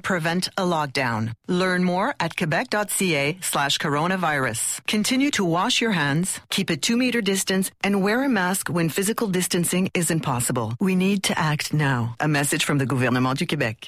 prevent a lockdown. Learn more at quebec.ca/coronavirus. Continue to wash your hands, keep a 2-meter distance, and wear a mask when physical distancing isn't possible. We need to act now. A message from the gouvernement du Québec.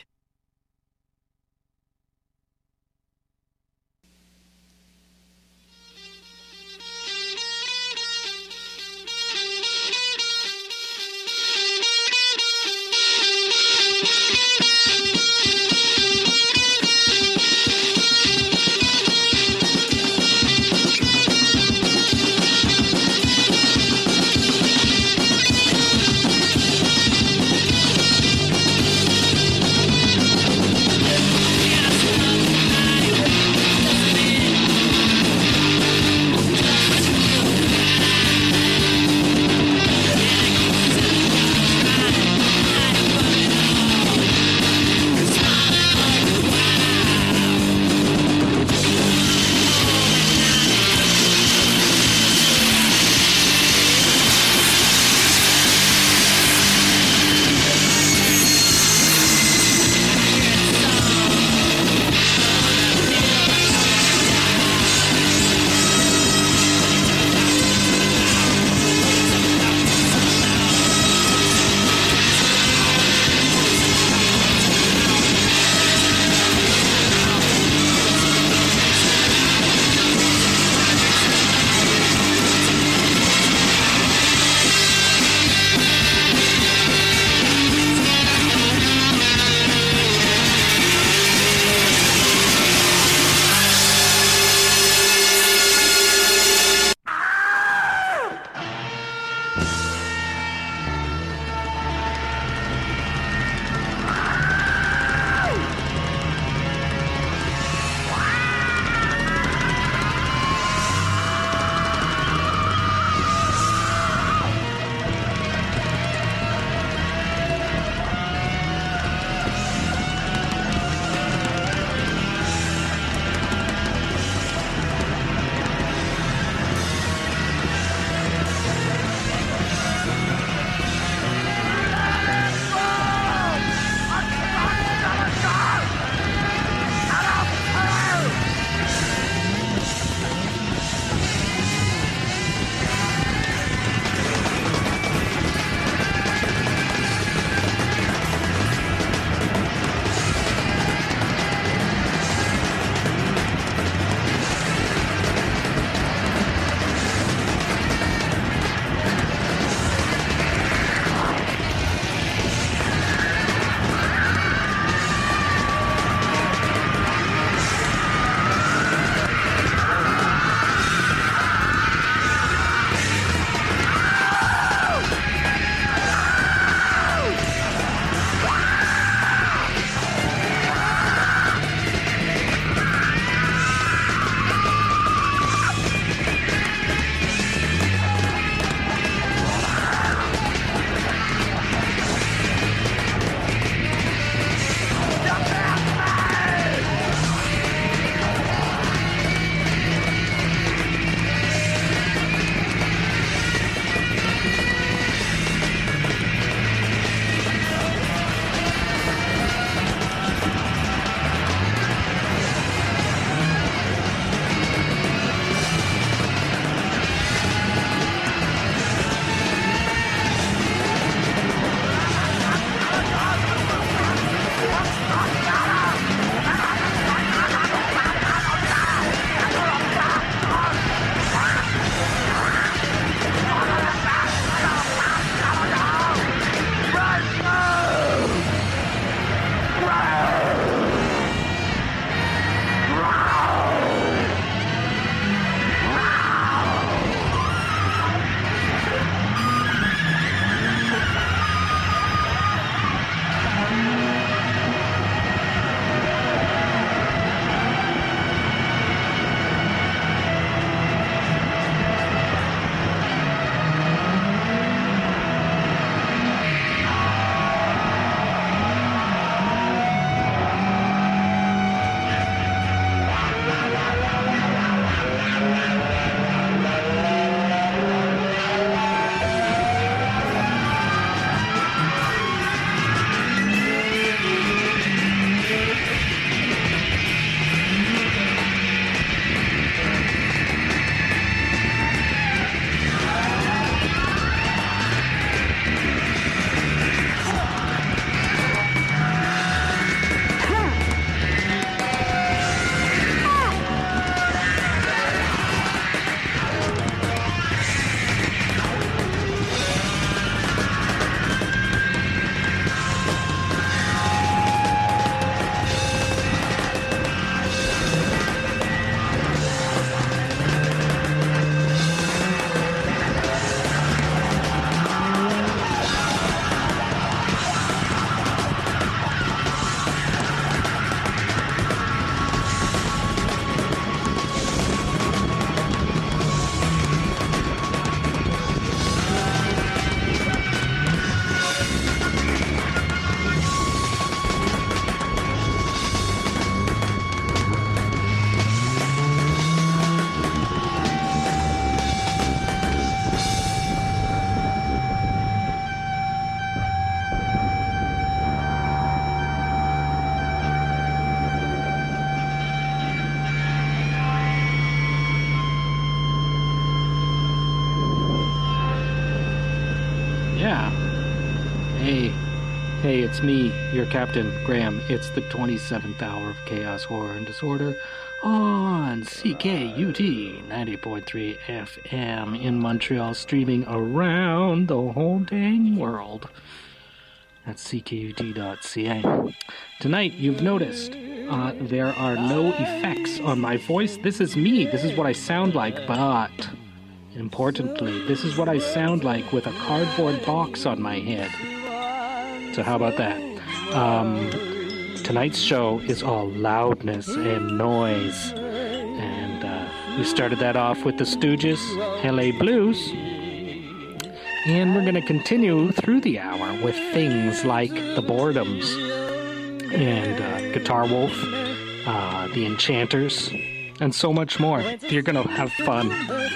it's me, your Captain Graham. It's the 27th hour of Chaos, Horror, and Disorder on CKUT 90.3 FM in Montreal, streaming around the whole dang world at ckut.ca. Tonight, you've noticed there are no effects on my voice. This is me. This is what I sound like, but importantly, this is what I sound like with a cardboard box on my head. So how about that? Tonight's show is all loudness and noise. And we started that off with the Stooges, LA Blues. And we're going to continue through the hour with things like the Boredoms and Guitar Wolf, the Enchanters, and so much more. You're going to have fun.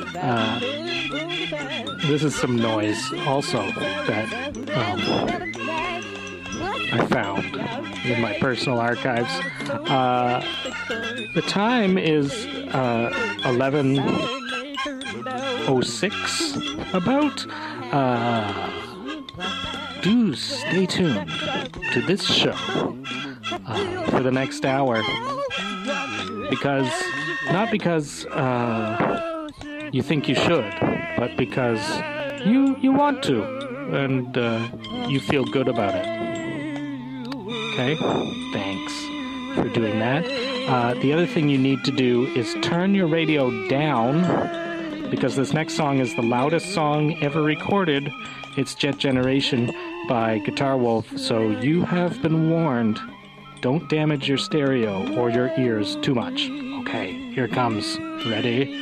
This is some noise also that I found in my personal archives. The time is 11:06 about. Do stay tuned to this show for the next hour, not because you think you should, but because you want to, and you feel good about it. Okay? Thanks for doing that. The other thing you need to do is turn your radio down, because this next song is the loudest song ever recorded. It's Jet Generation by Guitar Wolf, so you have been warned. Don't damage your stereo or your ears too much. Okay, here it comes. Ready?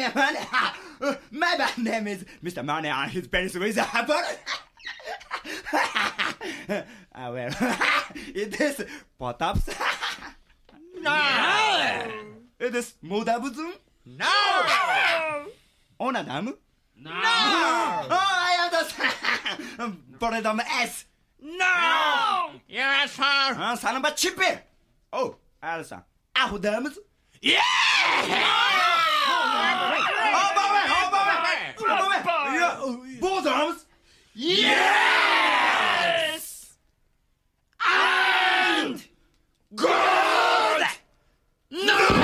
My bad name is Mr. Money on his penis with a bullet. Well, it is Potaps. No! It is Modabuzum. No! Onadam. No! Oh, I understand. Boredom S. No! You're asshole! Son of a chippy. Oh, Alsa. Ahudams. Yeah! Both arms. Yes! And good! No!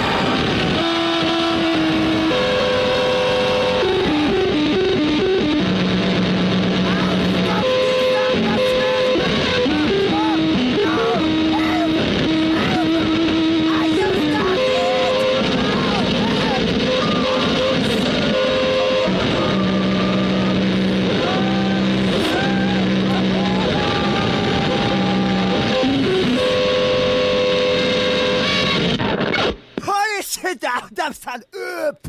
Stand up!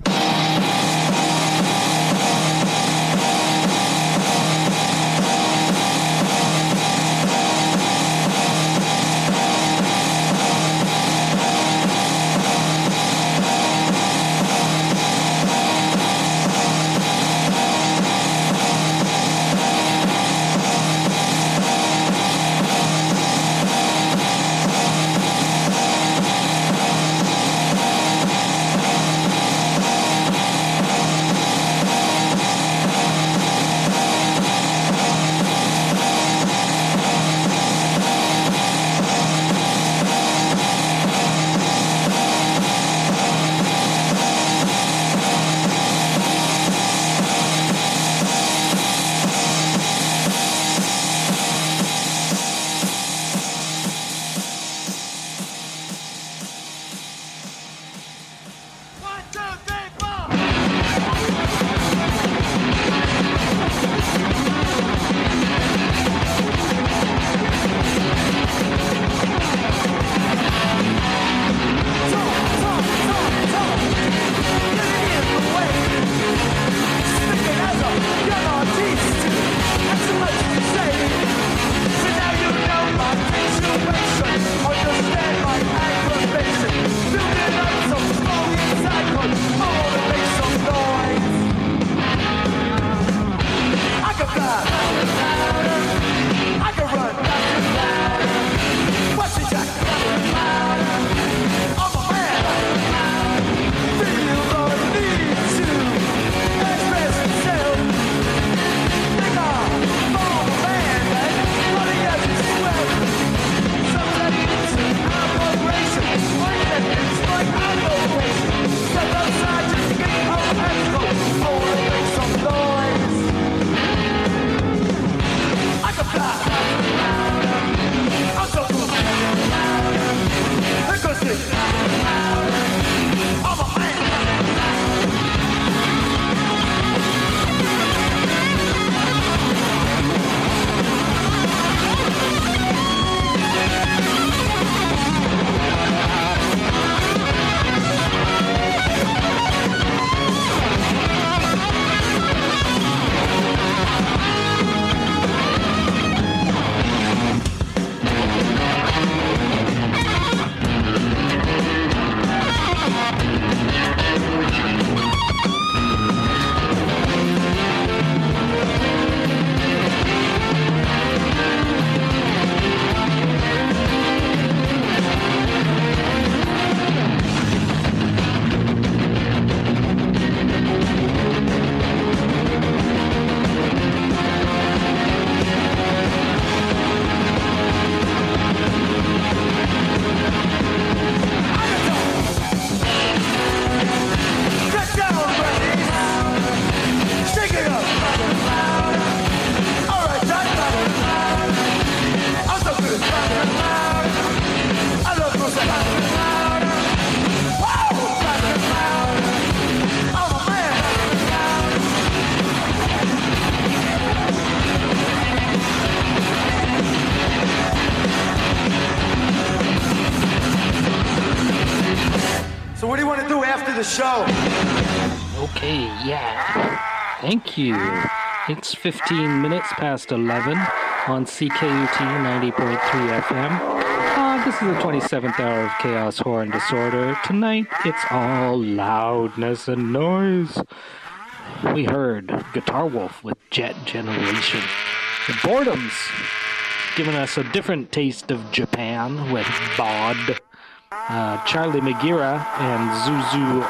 So what do you want to do after the show? Okay, yeah. Thank you. It's 15 minutes past 11 on CKUT 90.3 FM. This is the 27th hour of Chaos, Horror, and Disorder. Tonight, it's all loudness and noise. We heard Guitar Wolf with Jet Generation. The Boredoms giving us a different taste of Japan with Bod. Charlie Magira and Zuzu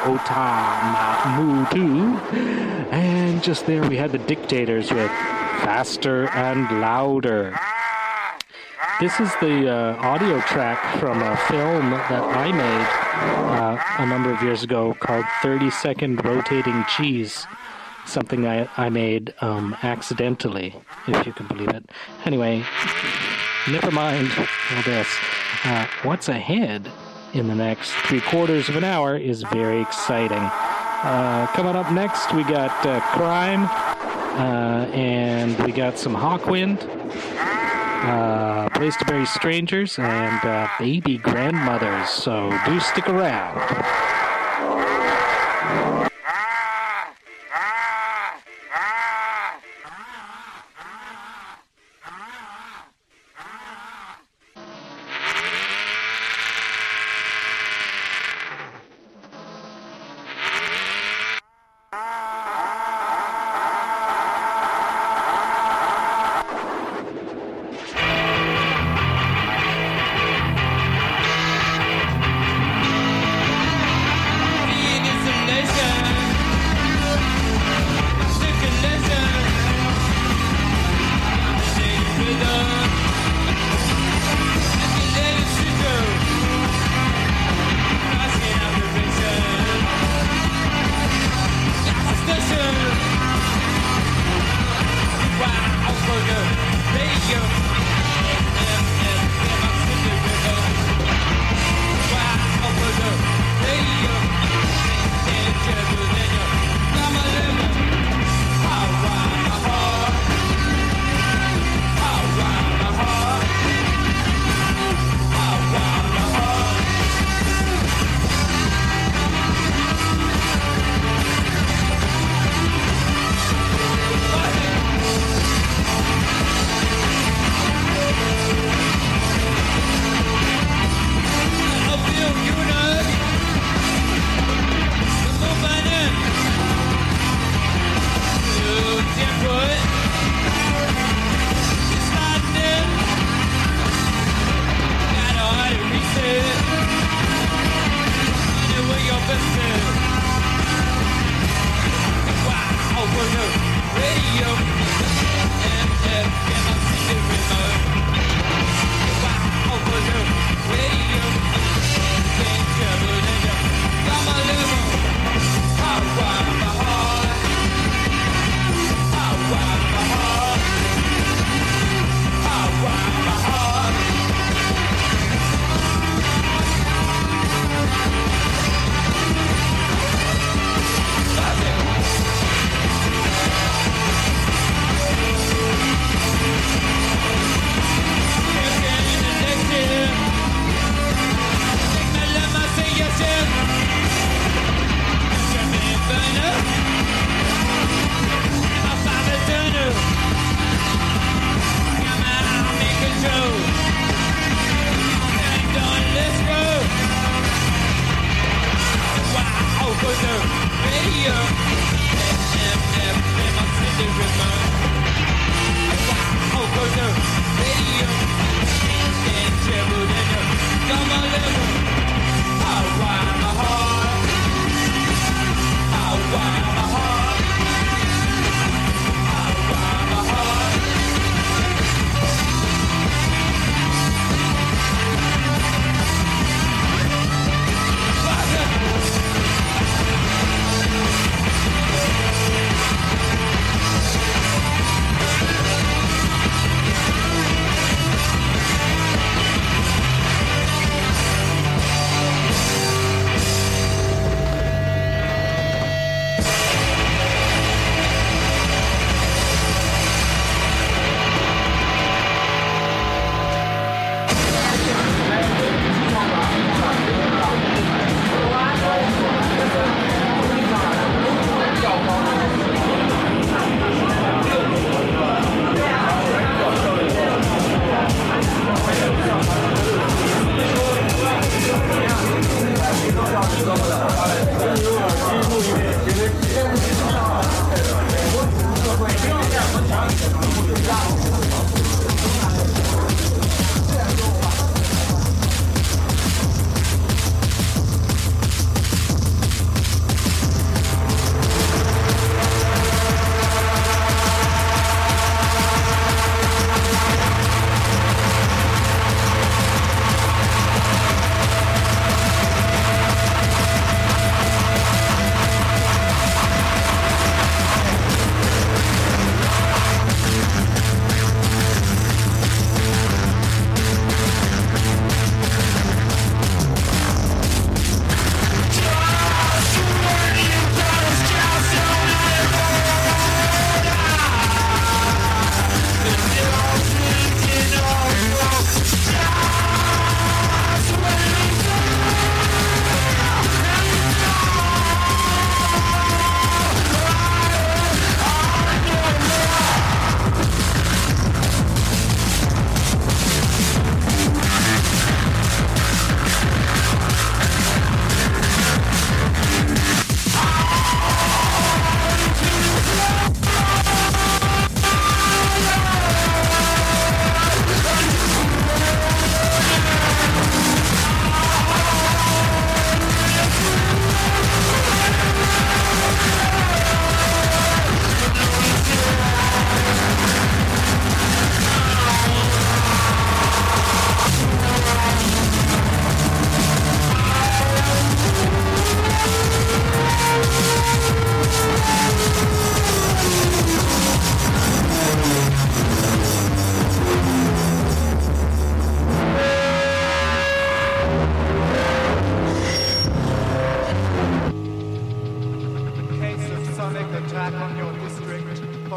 Otamamutu. And just there we had the Dictators with Faster and Louder. This is the audio track from a film that I made a number of years ago called 30-Second Rotating Cheese. Something I made accidentally, if you can believe it. Anyway, never mind all this. What's ahead in the next 3/4 of an hour is very exciting. Coming up next, we got Crime, and we got some Hawkwind, Place to Bury Strangers, and Baby Grandmothers. So do stick around.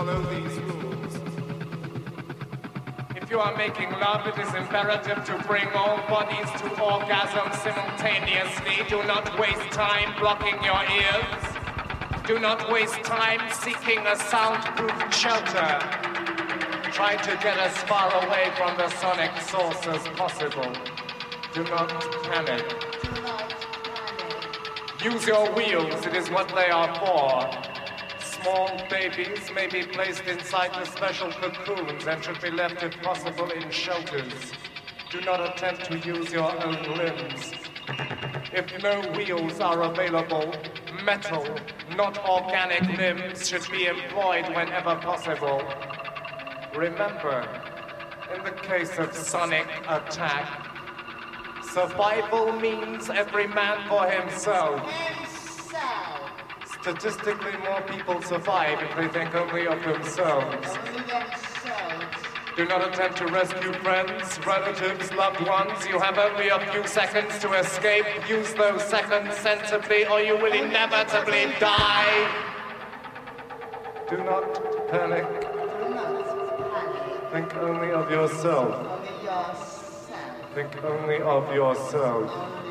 follow these rules. If you are making love, it is imperative to bring all bodies to orgasm simultaneously. Do not waste time blocking your ears. Do not waste time seeking a soundproof shelter. Try to get as far away from the sonic source as possible. Do not panic. Use your wheels, it is what they are for. Small babies may be placed inside the special cocoons and should be left if possible in shelters. Do not attempt to use your own limbs. If no wheels are available, metal, not organic limbs should be employed whenever possible. Remember, in the case of sonic attack, survival means every man for himself. Statistically, more people survive if they think only of themselves. Do not attempt to rescue friends, relatives, loved ones. You have only a few seconds to escape. Use those seconds sensibly or you will inevitably die. Do not panic. Think only of yourself. Think only of yourself.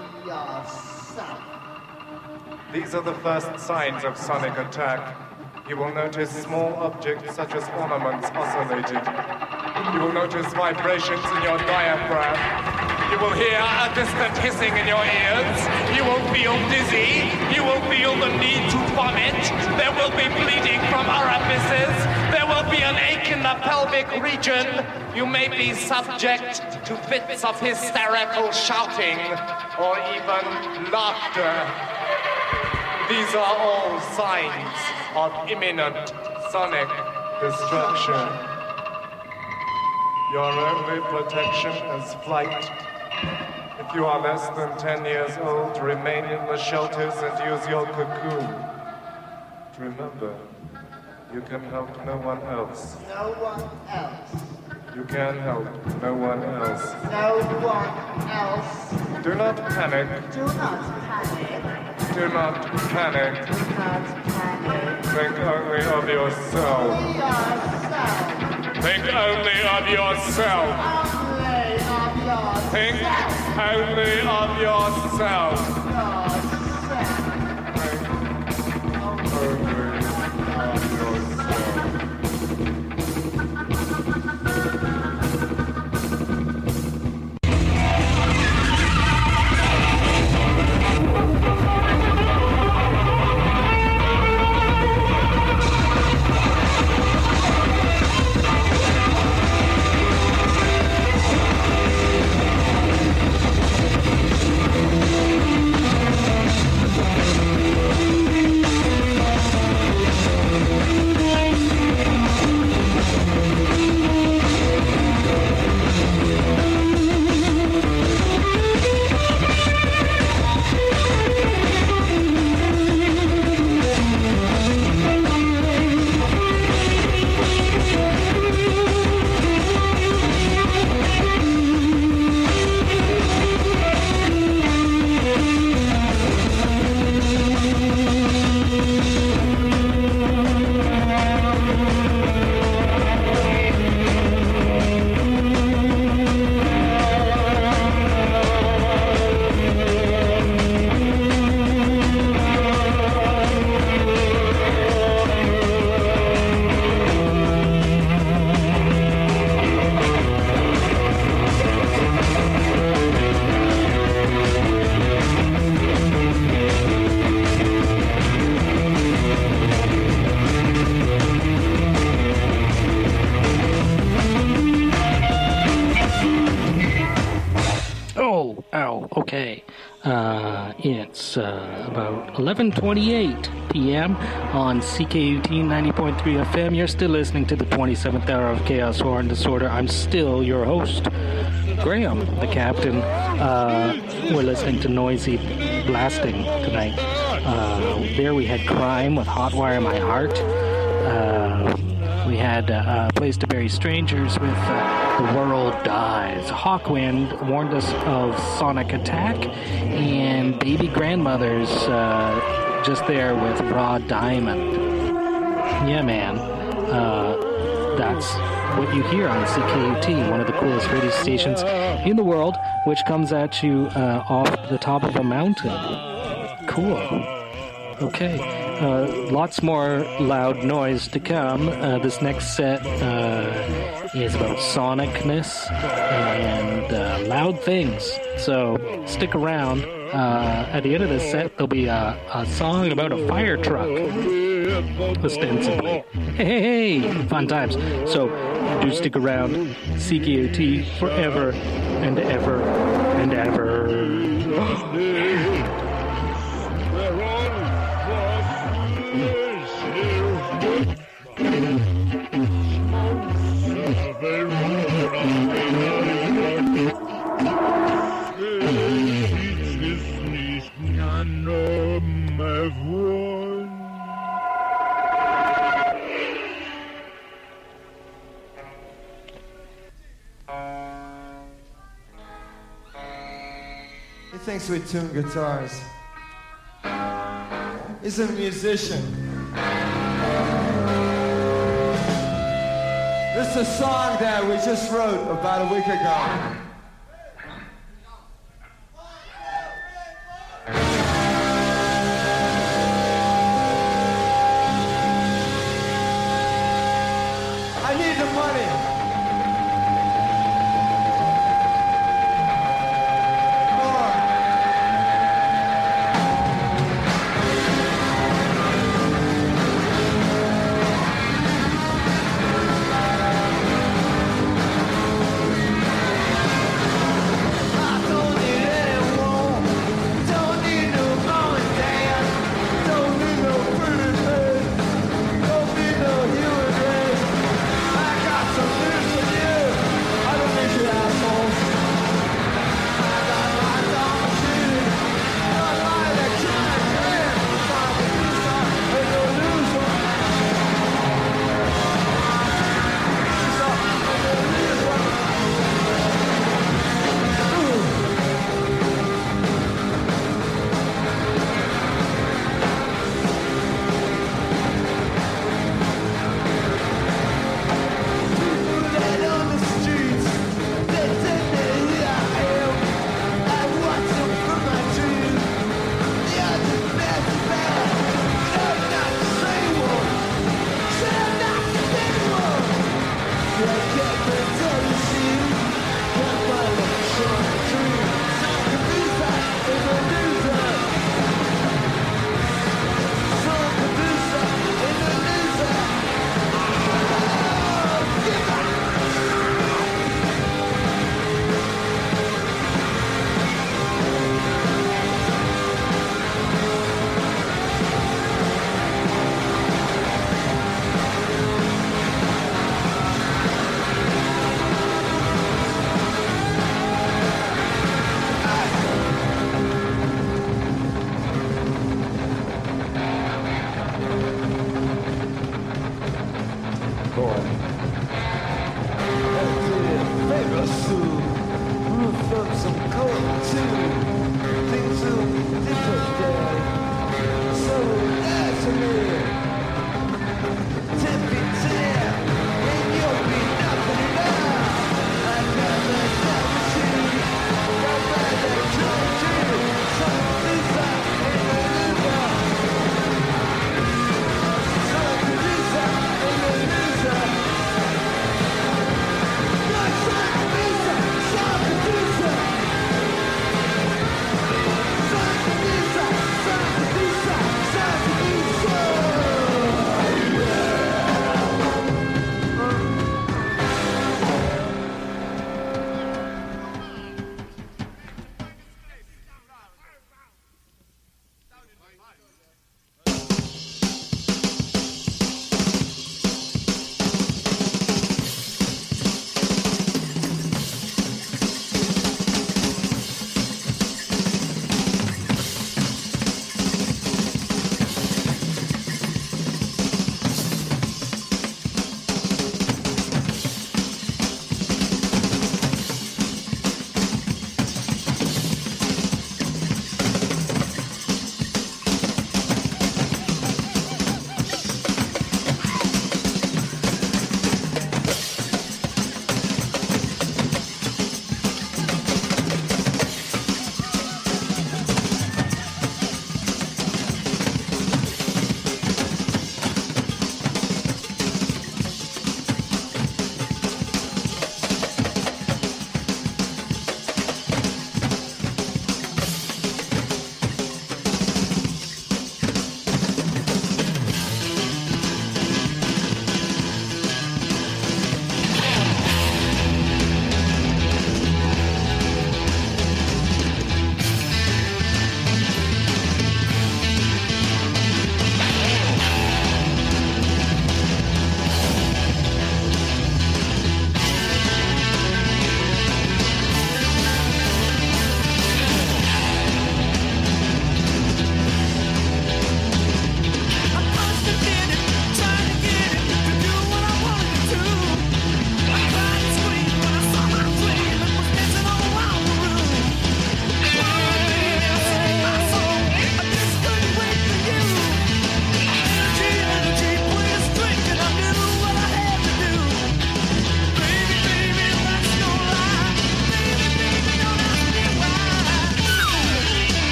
These are the first signs of sonic attack. You will notice small objects such as ornaments oscillating. You will notice vibrations in your diaphragm. You will hear a distant hissing in your ears. You will feel dizzy. You will feel the need to vomit. There will be bleeding from orifices. There will be an ache in the pelvic region. You may be subject to fits of hysterical shouting or even laughter. These are all signs of imminent sonic destruction. Your only protection is flight. If you are less than 10 years old, remain in the shelters and use your cocoon. Remember, you can help no one else. No one else. You can help no one else. No one else. Do not panic. Do not panic. Do not panic. Do not panic. Think only of yourself. Think only of yourself. Think only of yourself. Okay. It's about 11:28 p.m. on CKUT 90.3 FM. You're still listening to the 27th hour of Chaos, Horror, and Disorder. I'm still your host, Graham, the captain. We're listening to noisy blasting tonight. There we had Crime with Hotwire My Heart. We had Place to Bury Strangers with The World Dies. Hawkwind warned us of Sonic Attack. And Baby Grandmothers just there with Raw Diamond. Yeah, man. That's what you hear on CKUT, one of the coolest radio stations in the world, which comes at you off the top of a mountain. Cool. Okay. Lots more loud noise to come. This next set is about sonicness and loud things. So stick around. At the end of this set, there'll be a song about a fire truck, ostensibly. Hey, fun times. So do stick around. CKUT forever and ever and ever. He thinks we tune guitars. He's a musician. This is a song that we just wrote about a week ago. I need the money.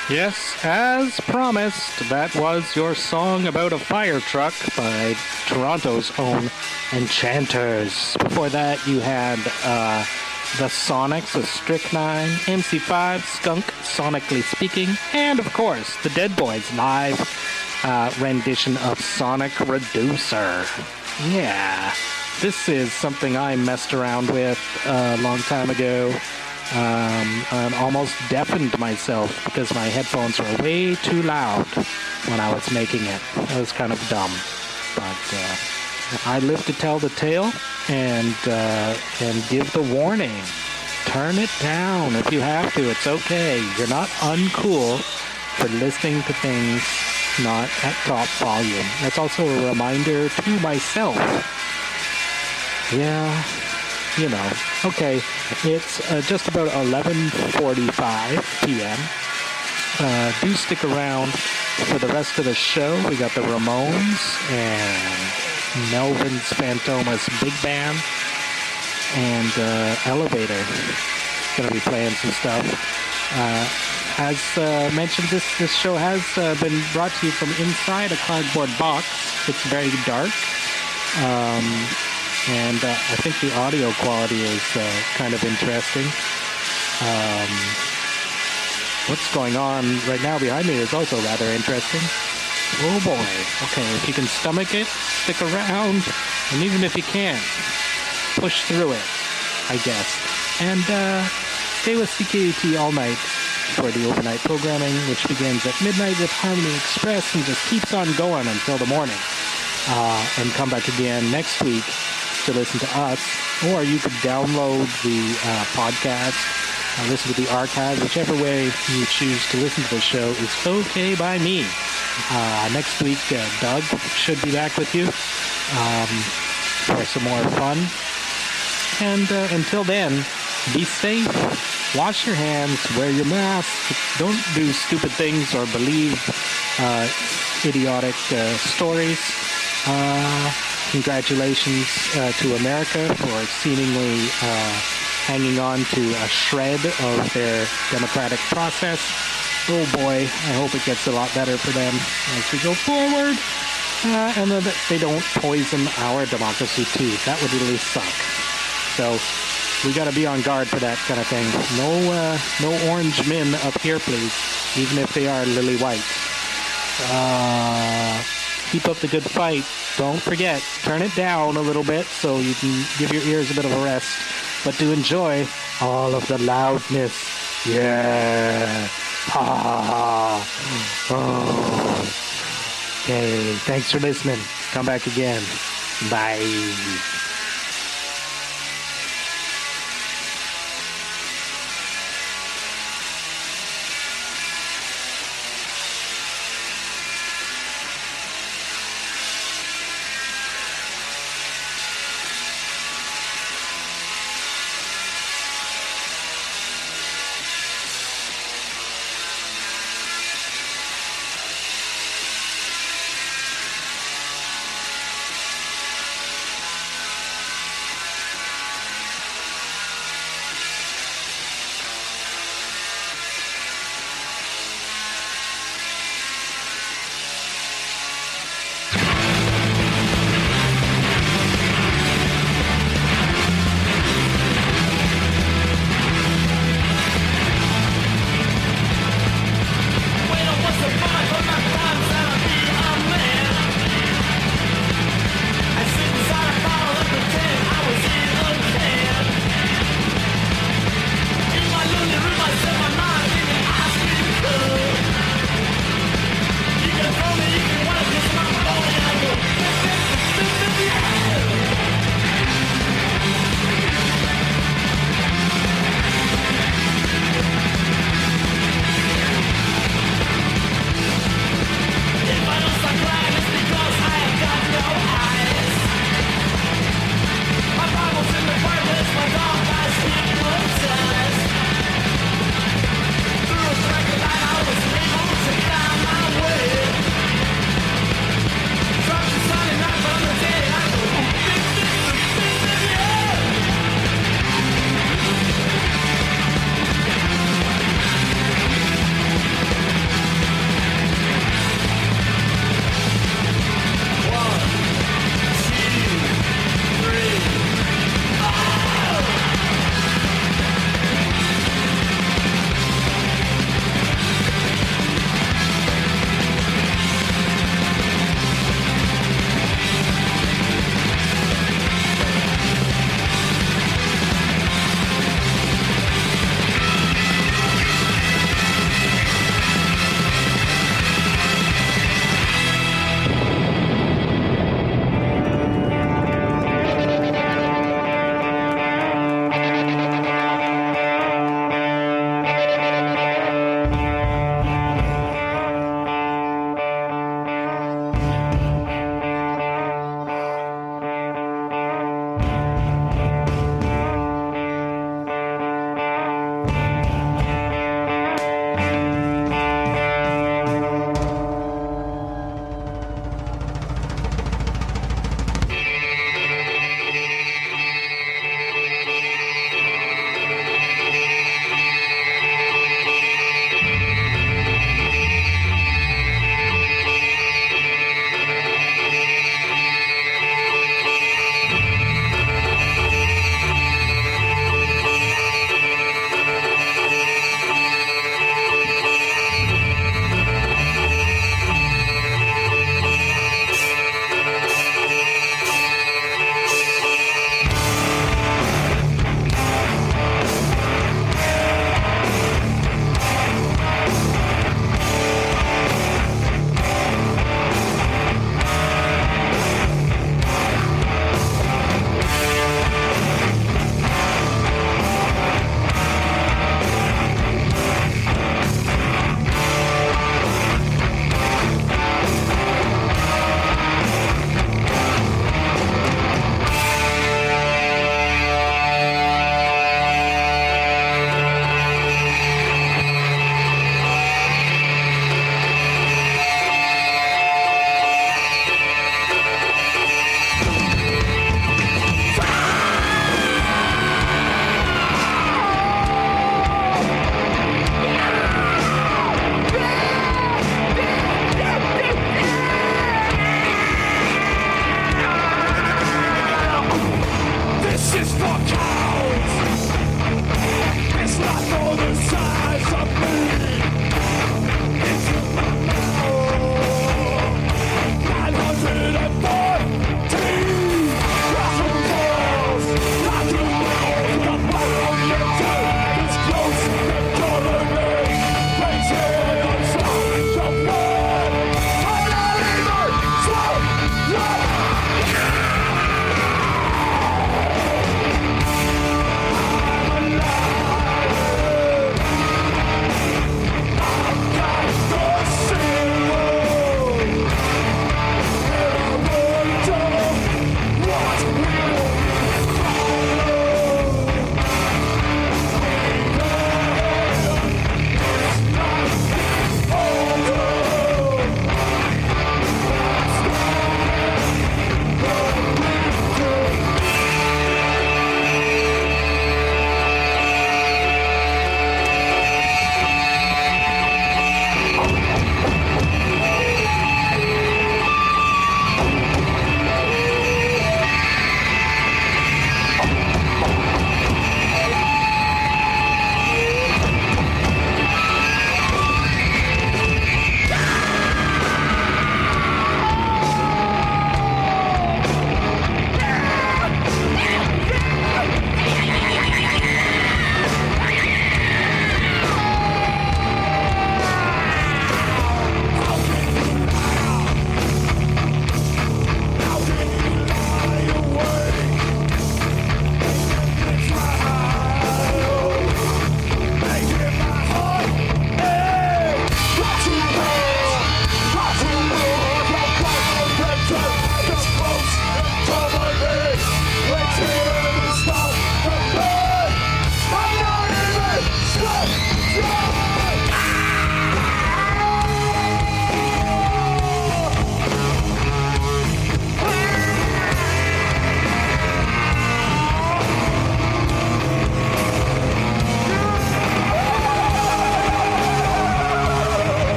Yes, as promised, that was your song about a fire truck by Toronto's own Enchanters. Before that, you had the Sonics with Strychnine, MC5, Skunk, Sonically Speaking, and of course, the Dead Boys live rendition of Sonic Reducer. Yeah, this is something I messed around with a long time ago. And almost deafened myself because my headphones were way too loud when I was making it. It was kind of dumb. But I live to tell the tale and give the warning. Turn it down if you have to. It's okay. You're not uncool for listening to things not at top volume. That's also a reminder to myself. Yeah. You know, okay, it's just about 11:45 p.m. Do stick around for the rest of the show. We got the Ramones and Melvin's Fantomas Big Band and Elevator. Going to be playing some stuff. As mentioned, this show has been brought to you from inside a cardboard box. It's very dark. And I think the audio quality is kind of interesting. What's going on right now behind me is also rather interesting. Oh boy. Okay, if you can stomach it, stick around. And even if you can't, push through it, I guess. And stay with CKUT all night for the overnight programming, which begins at midnight with Harmony Express and just keeps on going until the morning. And come back again next week to listen to us, or you could download the podcast, listen to the archive, whichever way you choose to listen to the show is okay by me. Next week, Doug should be back with you for some more fun. And until then, be safe, wash your hands, wear your mask, don't do stupid things or believe idiotic stories. Congratulations to America for seemingly hanging on to a shred of their democratic process. Oh boy, I hope it gets a lot better for them as we go forward. And that they don't poison our democracy too. That would really suck. So we got to be on guard for that kind of thing. No orange men up here, please, even if they are lily white. Keep up the good fight. Don't forget, turn it down a little bit so you can give your ears a bit of a rest. But do enjoy all of the loudness. Yeah. Ha ha ha. Oh. Okay, thanks for listening. Come back again. Bye.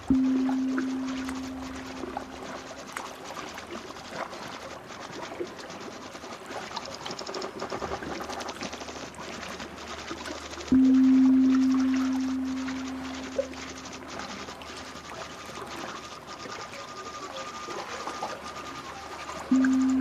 you.